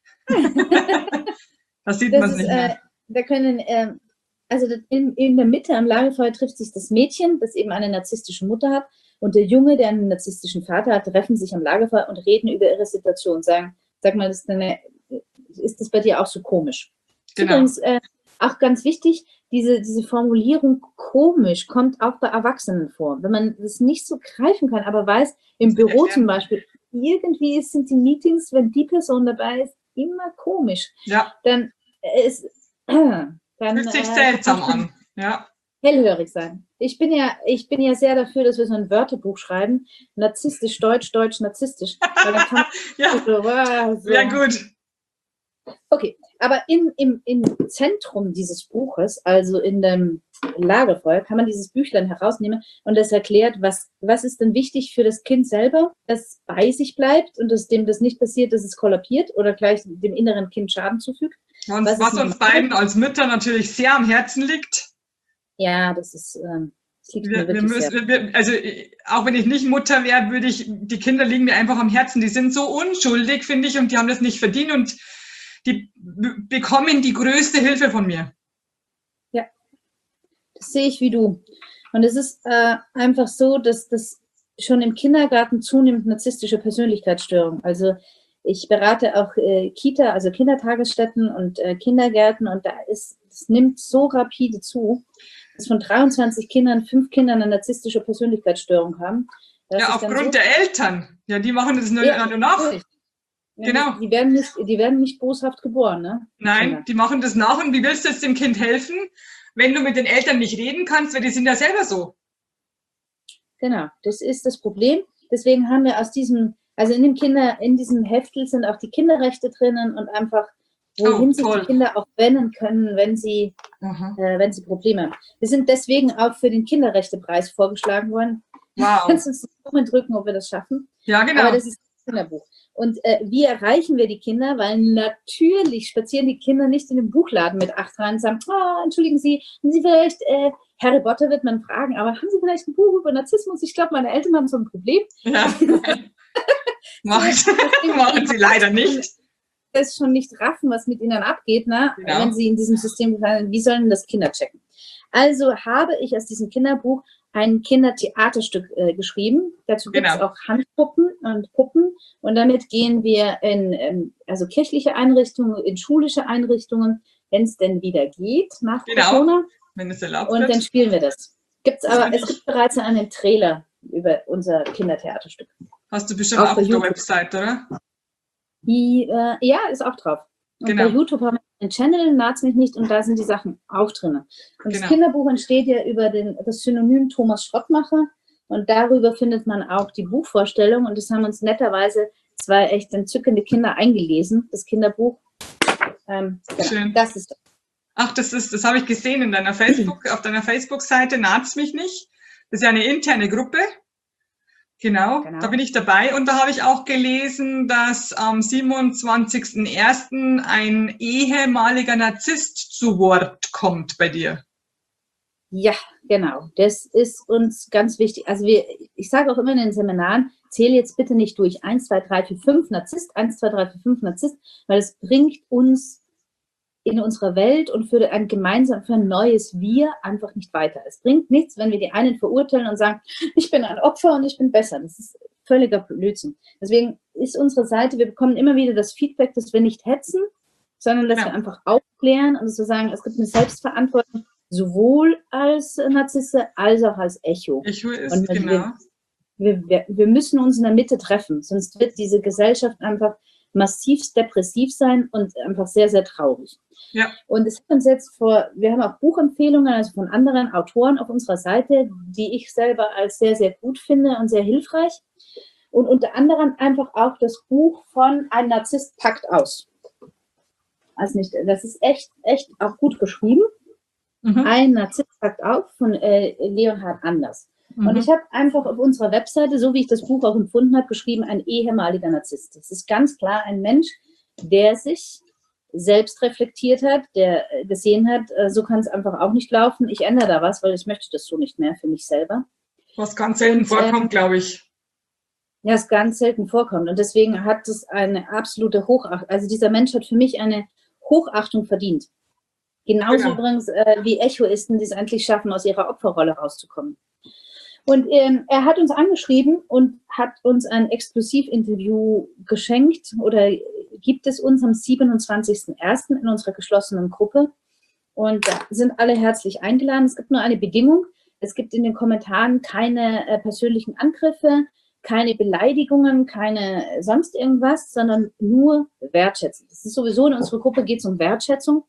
Das sieht man nicht mehr. Da können, also in der Mitte am Lagerfeuer trifft sich das Mädchen, das eben eine narzisstische Mutter hat, und der Junge, der einen narzisstischen Vater hat, treffen sich am Lagerfeuer und reden über ihre Situation. Sag mal, ist das bei dir auch so komisch? Genau. Übrigens, auch ganz wichtig, diese Formulierung komisch kommt auch bei Erwachsenen vor. Wenn man das nicht so greifen kann, aber weiß, im Büro zum Beispiel, irgendwie sind die Meetings, wenn die Person dabei ist, immer komisch. Ja. Dann fühlt sich seltsam an. Ja. Hellhörig sein. Ich bin ja sehr dafür, dass wir so ein Wörterbuch schreiben. Narzisstisch, Deutsch, Deutsch, narzisstisch. Weil dann kann ja, sehr gut. Okay, aber im Zentrum dieses Buches, also in dem Lagerfeuer, kann man dieses Büchlein herausnehmen und das erklärt, was ist denn wichtig für das Kind selber, dass bei sich bleibt und dass dem das nicht passiert, dass es kollabiert oder gleich dem inneren Kind Schaden zufügt. Und was uns beiden als Mütter natürlich sehr am Herzen liegt. Ja, das ist... also auch wenn ich nicht Mutter wäre, die Kinder liegen mir einfach am Herzen. Die sind so unschuldig, finde ich, und die haben das nicht verdient und die bekommen die größte Hilfe von mir. Ja, das sehe ich wie du. Und es ist einfach so, dass das schon im Kindergarten zunimmt, narzisstische Persönlichkeitsstörung. Also ich berate auch also Kindertagesstätten und Kindergärten und das nimmt so rapide zu, dass von 23 Kindern 5 Kinder eine narzisstische Persönlichkeitsstörung haben. Ja, aufgrund der Eltern. Ja, die machen das nur nach. Ja, genau. Die werden nicht boshaft geboren, ne? Nein, die machen das nach. Und wie willst du jetzt dem Kind helfen, wenn du mit den Eltern nicht reden kannst, weil die sind ja selber so. Genau, das ist das Problem. Deswegen haben wir in diesem Heftel sind auch die Kinderrechte drinnen und einfach, wohin sich die Kinder auch wenden können, wenn sie Probleme haben. Wir sind deswegen auch für den Kinderrechtepreis vorgeschlagen worden. Wow. Kannst du uns die Daumen drücken, ob wir das schaffen? Ja, genau. Aber das ist ein Kinderbuch. Und wie erreichen wir die Kinder? Weil natürlich spazieren die Kinder nicht in den Buchladen mit 8 rein und sagen, entschuldigen Sie, haben Sie vielleicht, Harry Potter wird man fragen, aber haben Sie vielleicht ein Buch über Narzissmus? Ich glaube, meine Eltern haben so ein Problem. Ja. Machen sie leider nicht. Das schon nicht raffen, was mit ihnen abgeht, ne? Genau. Wenn sie in diesem System fallen, wie sollen das Kinder checken? Also habe ich aus diesem Kinderbuch ein Kindertheaterstück geschrieben. Dazu gibt es auch Handpuppen und Puppen. Und damit gehen wir in kirchliche Einrichtungen, in schulische Einrichtungen, wenn es denn wieder geht, nach Corona. Wenn es erlaubt wird. Und dann spielen wir das. Es gibt bereits einen Trailer über unser Kindertheaterstück. Hast du bestimmt auch auf der Website, oder? Ja, ist auch drauf. Und bei YouTube haben wir einen Channel, naht's mich nicht, und da sind die Sachen auch drin. Und das Kinderbuch entsteht ja über das Synonym Thomas Schrottmacher und darüber findet man auch die Buchvorstellung und das haben uns netterweise 2 echt entzückende Kinder eingelesen, das Kinderbuch. Schön. Das ist Ach, das habe ich gesehen in deiner auf deiner Facebook-Seite, Naht's mich nicht. Das ist ja eine interne Gruppe. Genau, da bin ich dabei. Und da habe ich auch gelesen, dass am 27.01. ein ehemaliger Narzisst zu Wort kommt bei dir. Ja, genau. Das ist uns ganz wichtig. Also ich sage auch immer in den Seminaren, zähle jetzt bitte nicht durch 1, 2, 3, 4, 5 Narzisst, 1, 2, 3, 4, 5 Narzisst, weil es bringt uns in unserer Welt und für ein neues Wir einfach nicht weiter. Es bringt nichts, wenn wir die einen verurteilen und sagen, ich bin ein Opfer und ich bin besser. Das ist völliger Blödsinn. Deswegen ist unsere Seite, wir bekommen immer wieder das Feedback, dass wir nicht hetzen, sondern dass wir einfach aufklären und dass wir sagen, es gibt eine Selbstverantwortung, sowohl als Narzisse als auch als Echo. Echo ist, und genau. Wir müssen uns in der Mitte treffen, sonst wird diese Gesellschaft einfach massivst depressiv sein und einfach sehr, sehr traurig. Ja. Und es hat uns jetzt wir haben auch Buchempfehlungen, also von anderen Autoren auf unserer Seite, die ich selber als sehr, sehr gut finde und sehr hilfreich. Und unter anderem einfach auch das Buch von Ein Narzisst packt aus. Also das ist echt auch gut geschrieben. Ein Narzisst packt auf von Leonhard Anders. Und ich habe einfach auf unserer Webseite, so wie ich das Buch auch empfunden habe, geschrieben, ein ehemaliger Narzisst. Das ist ganz klar ein Mensch, der sich selbst reflektiert hat, der gesehen hat, so kann es einfach auch nicht laufen. Ich ändere da was, weil ich möchte das so nicht mehr für mich selber. Was ganz selten vorkommt, glaube ich. Ja, es ganz selten vorkommt. Und deswegen hat es eine absolute Hochachtung. Also dieser Mensch hat für mich eine Hochachtung verdient. Genauso übrigens wie Echoisten, die es endlich schaffen, aus ihrer Opferrolle rauszukommen. Und er hat uns angeschrieben und hat uns ein Exklusivinterview geschenkt oder gibt es uns am 27.01. in unserer geschlossenen Gruppe. Und da sind alle herzlich eingeladen. Es gibt nur eine Bedingung. Es gibt in den Kommentaren keine persönlichen Angriffe, keine Beleidigungen, keine sonst irgendwas, sondern nur Wertschätzung. Das ist sowieso in unserer Gruppe, geht es um Wertschätzung,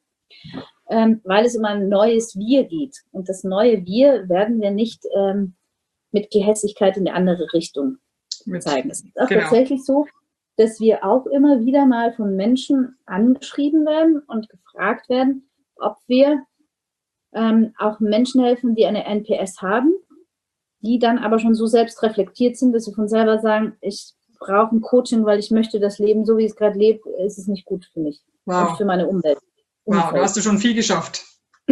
weil es um ein neues Wir geht. Und das neue Wir werden wir nicht mit Gehässigkeit in die andere Richtung zeigen. Es ist auch tatsächlich so, dass wir auch immer wieder mal von Menschen angeschrieben werden und gefragt werden, ob wir auch Menschen helfen, die eine NPS haben, die dann aber schon so selbst reflektiert sind, dass sie von selber sagen, ich brauche ein Coaching, weil ich möchte das Leben, so wie ich es gerade lebe, ist es nicht gut für mich und für meine Umwelt. Wow, da hast du schon viel geschafft.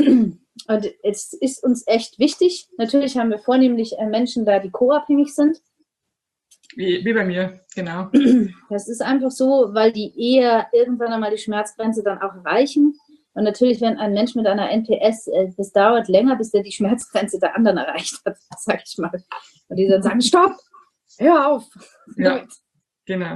Und es ist uns echt wichtig. Natürlich haben wir vornehmlich Menschen da, die co-abhängig sind. Wie bei mir, genau. Das ist einfach so, weil die eher irgendwann einmal die Schmerzgrenze dann auch erreichen. Und natürlich, wenn ein Mensch mit einer NPS, das dauert länger, bis der die Schmerzgrenze der anderen erreicht hat, sag ich mal. Und die dann sagen, stopp, hör auf. Ja, genau.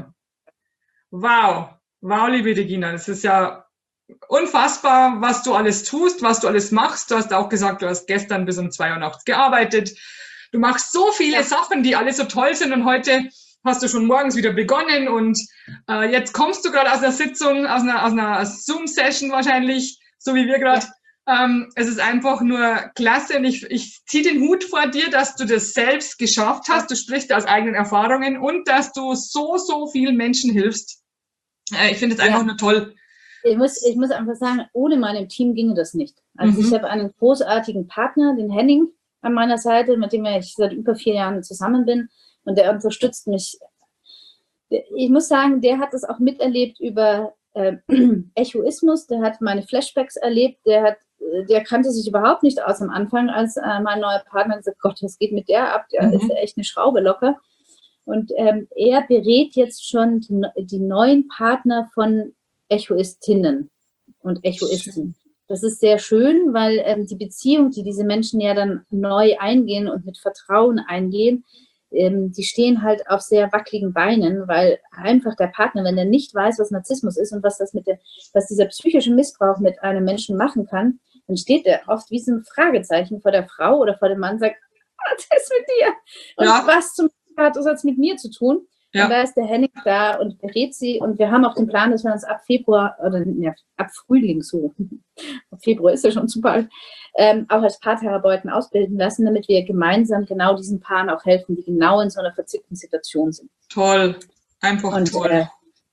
Wow, liebe Regina, das ist ja unfassbar, was du alles tust, was du alles machst. Du hast auch gesagt, du hast gestern bis um 2 Uhr nachts gearbeitet. Du machst so viele Sachen, die alle so toll sind und heute hast du schon morgens wieder begonnen und jetzt kommst du gerade aus einer Sitzung, aus einer Zoom-Session wahrscheinlich, so wie wir gerade. Es ist einfach nur klasse und ich ziehe den Hut vor dir, dass du das selbst geschafft hast. Du sprichst aus eigenen Erfahrungen und dass du so vielen Menschen hilfst. Ich finde es einfach nur toll. Ich muss einfach sagen, ohne meinem Team ginge das nicht. Also ich habe einen großartigen Partner, den Henning, an meiner Seite, mit dem ich seit über 4 Jahren zusammen bin und der unterstützt mich. Ich muss sagen, der hat das auch miterlebt über Echoismus, der hat meine Flashbacks erlebt, der kannte sich überhaupt nicht aus am Anfang, als mein neuer Partner gesagt hat, Gott, was geht mit der ab? Der ist ja echt eine Schraube locker. Und er berät jetzt schon die neuen Partner von Echoistinnen und Echoisten. Das ist sehr schön, weil die Beziehung, die diese Menschen ja dann neu eingehen und mit Vertrauen eingehen, die stehen halt auf sehr wackeligen Beinen, weil einfach der Partner, wenn er nicht weiß, was Narzissmus ist und was dieser psychische Missbrauch mit einem Menschen machen kann, dann steht er oft wie so ein Fragezeichen vor der Frau oder vor dem Mann und sagt, was ist mit dir? Und was zum hat das jetzt mit mir zu tun? Ja. Und da ist der Henning da und berät sie. Und wir haben auch den Plan, dass wir uns ab Februar, ab Frühling so, ab Februar ist ja schon zu bald, auch als Paartherapeuten ausbilden lassen, damit wir gemeinsam genau diesen Paaren auch helfen, die genau in so einer verzwickten Situation sind. Toll. Einfach Und toll.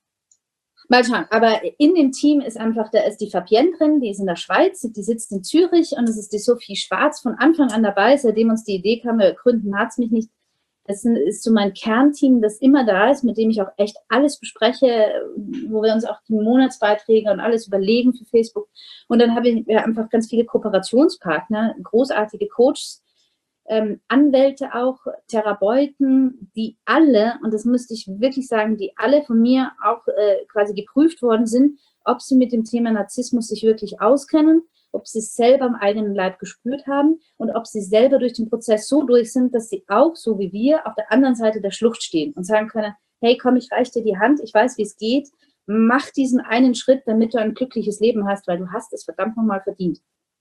mal schauen, aber in dem Team ist einfach, da ist die Fabienne drin, die ist in der Schweiz, die sitzt in Zürich und es ist die Sophie Schwarz von Anfang an dabei, seitdem uns die Idee kam, wir gründen hat's mich nicht. Das ist so mein Kernteam, das immer da ist, mit dem ich auch echt alles bespreche, wo wir uns auch die Monatsbeiträge und alles überlegen für Facebook. Und dann haben wir einfach ganz viele Kooperationspartner, großartige Coaches, Anwälte auch, Therapeuten, die alle, und das müsste ich wirklich sagen, die alle von mir auch quasi geprüft worden sind, ob sie mit dem Thema Narzissmus sich wirklich auskennen, ob sie es selber am eigenen Leib gespürt haben und ob sie selber durch den Prozess so durch sind, dass sie auch, so wie wir, auf der anderen Seite der Schlucht stehen und sagen können, hey, komm, ich reiche dir die Hand, ich weiß, wie es geht, mach diesen einen Schritt, damit du ein glückliches Leben hast, weil du hast es verdammt nochmal verdient.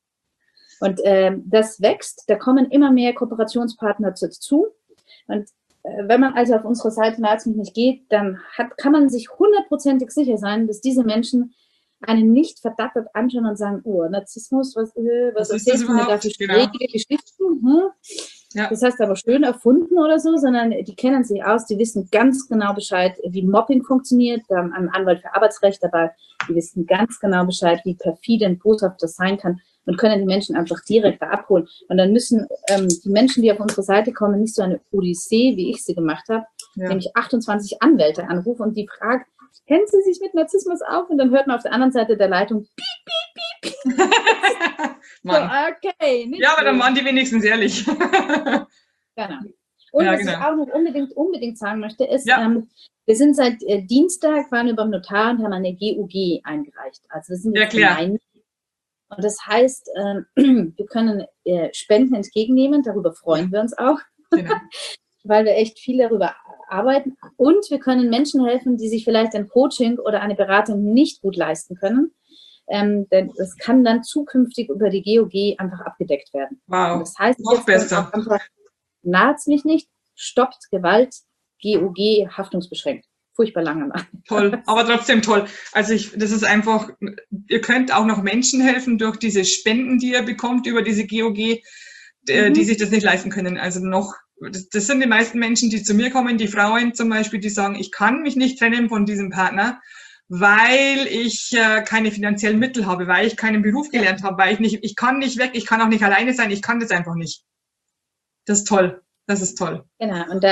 Und das wächst, da kommen immer mehr Kooperationspartner dazu. Und wenn man also auf unsere Seite Naht's mich nicht geht, dann kann man sich 100%ig sicher sein, dass diese Menschen einen nicht verdattert anschauen und sagen, oh, Narzissmus, was erzählst du mir da für schräge Geschichten? Ja. Das heißt aber schön erfunden oder so, sondern die kennen sich aus, die wissen ganz genau Bescheid, wie Mobbing funktioniert, da haben einen Anwalt für Arbeitsrecht dabei, die wissen ganz genau Bescheid, wie perfide und boshaft das sein kann und können die Menschen einfach direkt da abholen. Und dann müssen die Menschen, die auf unsere Seite kommen, nicht so eine Odyssee, wie ich sie gemacht habe, nämlich 28 Anwälte anrufen und die fragen, kennen Sie sich mit Narzissmus auf? Und dann hört man auf der anderen Seite der Leitung piep, piep, piep. So, okay. Nicht ja, aber dann waren die wenigstens ehrlich. Genau. Und was ich auch noch unbedingt sagen möchte, ist, wir sind seit Dienstag, waren wir beim Notar und haben eine GUG eingereicht. Also wir sind jetzt gemeinnützig. Und das heißt, wir können Spenden entgegennehmen, darüber freuen wir uns auch, weil wir echt viel darüber arbeiten. Und wir können Menschen helfen, die sich vielleicht ein Coaching oder eine Beratung nicht gut leisten können. Denn das kann dann zukünftig über die GOG einfach abgedeckt werden. Wow, und das heißt noch besser. Einfach, naht's mich nicht, stoppt Gewalt, GOG haftungsbeschränkt. Furchtbar langer Name. Toll, aber trotzdem toll. Also das ist einfach, ihr könnt auch noch Menschen helfen durch diese Spenden, die ihr bekommt über diese GOG, die sich das nicht leisten können. Also das sind die meisten Menschen, die zu mir kommen, die Frauen zum Beispiel, die sagen, ich kann mich nicht trennen von diesem Partner, weil ich keine finanziellen Mittel habe, weil ich keinen Beruf gelernt habe, weil ich kann nicht weg, ich kann auch nicht alleine sein, ich kann das einfach nicht. Das ist toll. Das ist toll. Genau, und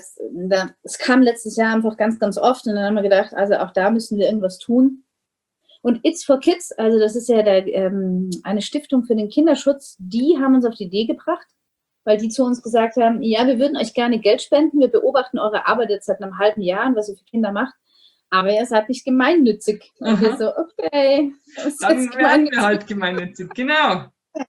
das kam letztes Jahr einfach ganz, ganz oft und dann haben wir gedacht, also auch da müssen wir irgendwas tun. Und It's for Kids, also das ist ja eine Stiftung für den Kinderschutz, die haben uns auf die Idee gebracht, weil die zu uns gesagt haben, ja, wir würden euch gerne Geld spenden, wir beobachten eure Arbeit jetzt seit einem halben Jahr und was ihr für Kinder macht, aber ihr seid nicht gemeinnützig. Und wir so, okay. Dann werden wir halt gemeinnützig, genau.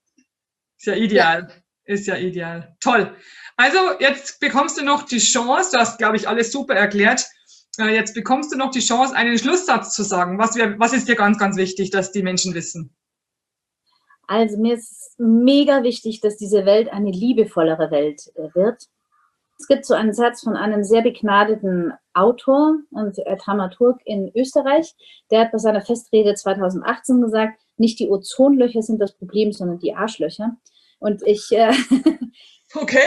Ist ja ideal. Ja. Ist ja ideal. Toll. Also jetzt bekommst du noch die Chance, du hast, glaube ich, alles super erklärt, jetzt bekommst du noch die Chance, einen Schlusssatz zu sagen. Was ist dir ganz, ganz wichtig, dass die Menschen wissen? Also mir ist mega wichtig, dass diese Welt eine liebevollere Welt wird. Es gibt so einen Satz von einem sehr begnadeten Autor und Dramaturg in Österreich, der hat bei seiner Festrede 2018 gesagt, nicht die Ozonlöcher sind das Problem, sondern die Arschlöcher. Und ich okay.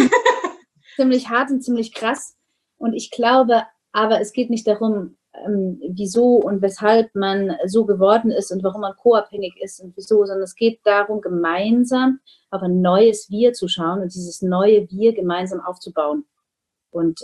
ziemlich hart und ziemlich krass. Und ich glaube, aber es geht nicht darum, wieso und weshalb man so geworden ist und warum man co-abhängig ist und wieso, sondern es geht darum, gemeinsam auf ein neues Wir zu schauen und dieses neue Wir gemeinsam aufzubauen. Und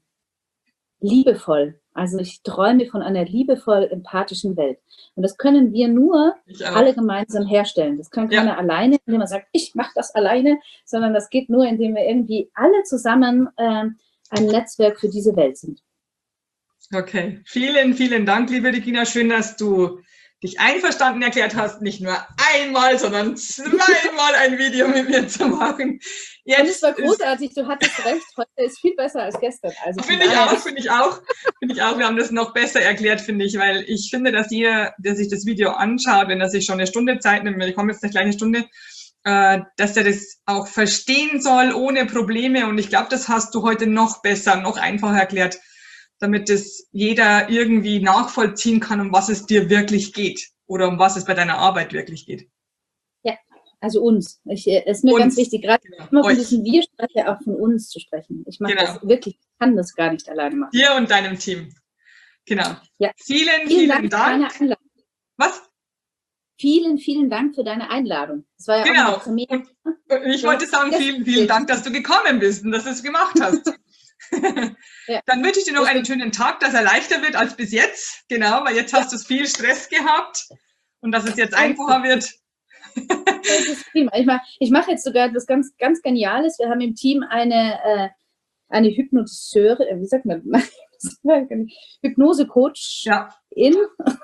liebevoll. Also ich träume von einer liebevoll empathischen Welt. Und das können wir nur alle gemeinsam herstellen. Das kann keiner alleine, indem man sagt, ich mache das alleine, sondern das geht nur, indem wir irgendwie alle zusammen ein Netzwerk für diese Welt sind. Okay, vielen, vielen Dank, liebe Regina. Schön, dass du dich einverstanden erklärt hast, nicht nur einmal, sondern zweimal ein Video mit mir zu machen. Jetzt und es war großartig, du hattest recht, heute ist viel besser als gestern. Also finde ich auch. Wir haben das noch besser erklärt, finde ich, weil ich finde, dass jeder, der sich das Video anschaut, wenn er sich schon eine Stunde Zeit nimmt, ich komme jetzt eine kleine Stunde, dass er das auch verstehen soll, ohne Probleme. Und ich glaube, das hast du heute noch besser, noch einfacher erklärt, damit es jeder irgendwie nachvollziehen kann, um was es dir wirklich geht oder um was es bei deiner Arbeit wirklich geht. Ja, Also uns. Ist mir Uns, ganz wichtig, gerade genau, immer von euch. diesem Wir-Sprecher auch von uns zu sprechen. Ich mache Genau. das wirklich, ich kann das gar nicht alleine machen. Dir und deinem Team. Genau. Ja. Vielen Dank für deine Einladung. Was? Vielen Dank für deine Einladung. Das war ja Genau. auch eine Premiere. Und ich wollte sagen, vielen Dank, dass du gekommen bist und dass du es gemacht hast. Ja. Dann wünsche ich dir noch einen schönen Tag, dass er leichter wird als bis jetzt. Genau, weil jetzt hast du viel Stress gehabt und dass es jetzt einfacher wird. Das ist prima. Ich mache jetzt sogar etwas ganz, ganz Geniales. Wir haben im Team eine Hypnotiseurin, wie sagt man? Hypnose-Coach in.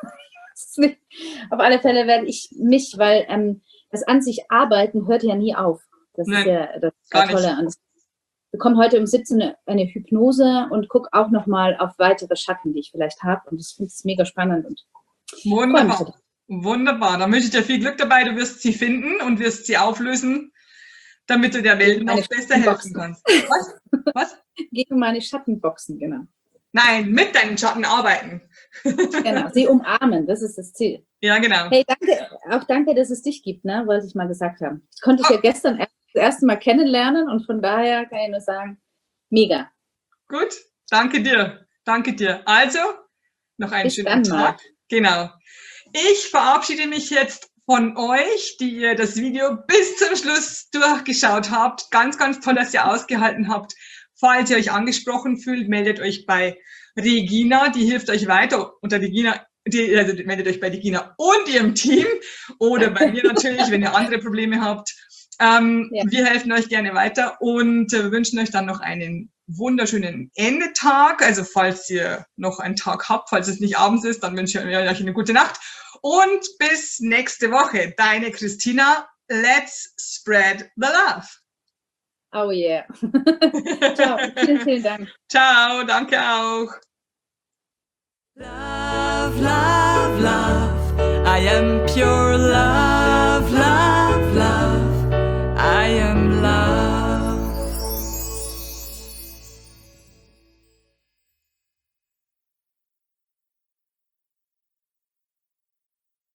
Auf alle Fälle werde ich mich, weil das an sich Arbeiten hört ja nie auf. Das ist ja das Tolle an. Ich bekomme heute um 17 Uhr eine Hypnose und gucke auch nochmal auf weitere Schatten, die ich vielleicht habe. Und das finde ich mega spannend. Und wunderbar. Wunderbar. Dann wünsche ich dir viel Glück dabei. Du wirst sie finden und wirst sie auflösen, damit du der Welt noch besser helfen kannst. Was? Gegen meine Schattenboxen, genau. Nein, mit deinen Schatten arbeiten. Genau, sie umarmen, das ist das Ziel. Ja, genau. Hey, danke, dass es dich gibt, ne, wollte ich mal gesagt haben. Ich konnte dich ja gestern das erste Mal kennenlernen und von daher kann ich nur sagen, mega. Gut, danke dir. Danke dir. Also, noch einen schönen Tag. Genau. Ich verabschiede mich jetzt von euch, die ihr das Video bis zum Schluss durchgeschaut habt. Ganz, ganz toll, dass ihr ausgehalten habt. Falls ihr euch angesprochen fühlt, meldet euch bei Regina, die hilft euch weiter. Unter Regina, also meldet euch bei Regina und ihrem Team oder bei mir natürlich, wenn ihr andere Probleme habt. Wir helfen euch gerne weiter und wünschen euch dann noch einen wunderschönen Endetag. Also falls ihr noch einen Tag habt, falls es nicht abends ist, dann wünsche ich euch eine gute Nacht. Und bis nächste Woche. Deine Christina. Let's spread the love. Oh yeah. Ciao, vielen Dank. Ciao, danke auch. Love, love, love, I am pure love.